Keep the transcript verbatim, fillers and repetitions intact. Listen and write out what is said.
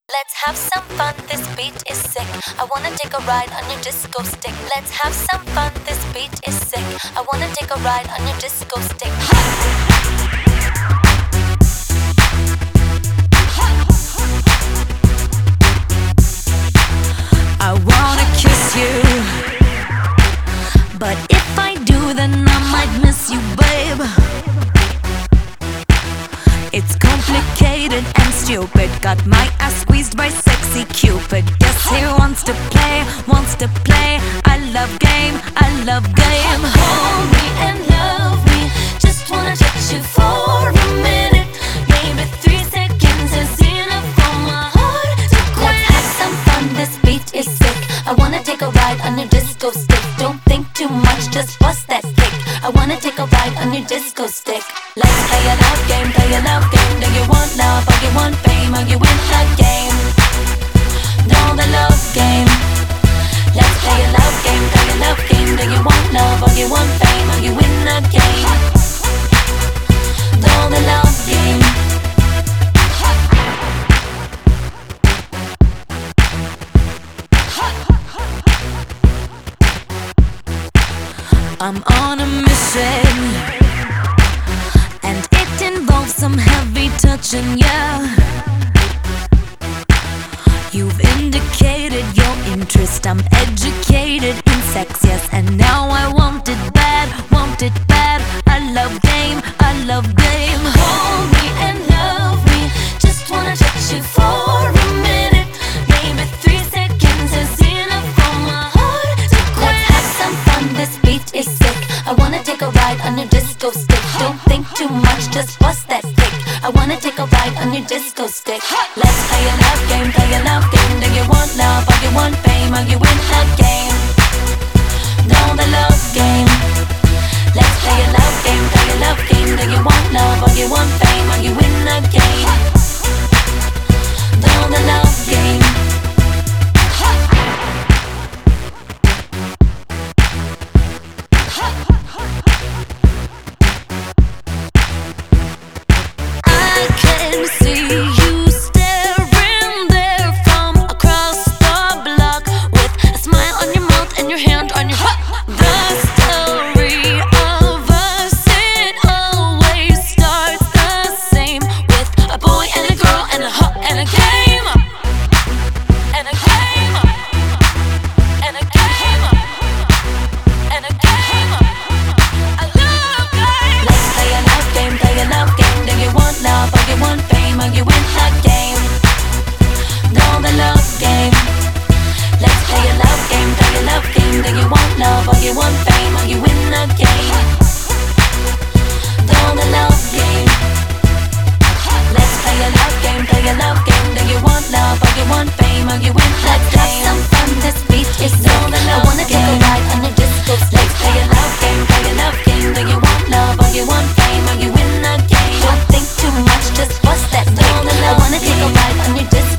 Let's have some fun, this beat is sick. I wanna take a ride on your disco stick. Let's have some fun, this beat is sick. I wanna take a ride on your disco stick. I wanna kiss you, but if I do, then I might miss you, babe. It's complicated and stupid. Got my ass squeezed by sexy Cupid. Guess he wants to play, wants to play. I love game, I love game. Hold me and love me. Just wanna touch you for a minute. Maybe three seconds is enough for my heart to quit. Let's have some fun, this beat is sick. I wanna take a ride on your disco stick. Don't think too much, just bust that kick. I wanna take a ride on your disco stick. Let's play a love game, play a love game. Do you want love or you want fame? Or you win the game? Know the love game. Let's play a love game, play a love game. Do you want love or you want fame? Or you win the game? Know the love game. I'm on a mission, and it involves some heavy touching, yeah. You've indicated your interest, I'm educated in sex, yes. And now I want it bad, want it bad. I love game, I love game. Hold me and love me. Just wanna touch you for a minute. Maybe three seconds is enough for my heart to quit. Let's have some fun, this beat is sick. I wanna take a ride on your disco stick. Don't think too much, just bust that kick. I wanna take a ride on your disco stick. Let's play a love game, play a love game. Do you want love or you want fame? Or you win the game? Know the love game. Let's play a love game, play a love game. Do you want love or you want fame? Or you win the game? Know the love game. I can see you staring there from across the block, with a smile on your mouth and your hand on your heart. The story of us, it always starts the same, with a boy and a girl and a hut and a game. And a game. And a game. And a game. I love game. Let's play a love game, play a love game. Do you want love or you want fame? Or you win the game? Know the love game. Let's play a love game, play a love game. Do you want love or you want fame? Or you win the game? Know the love game. Let's play a love game, play a love game. Do you want love or you want fame? Or you win the game? Let's have some fun, this beat is sick. I wanna take a ride on your disco stick. Let's play a love game, play a love game. Do you want love or you want fame? Or you win the game? Don't think too much, just bust that kick. I wanna take a ride on your disco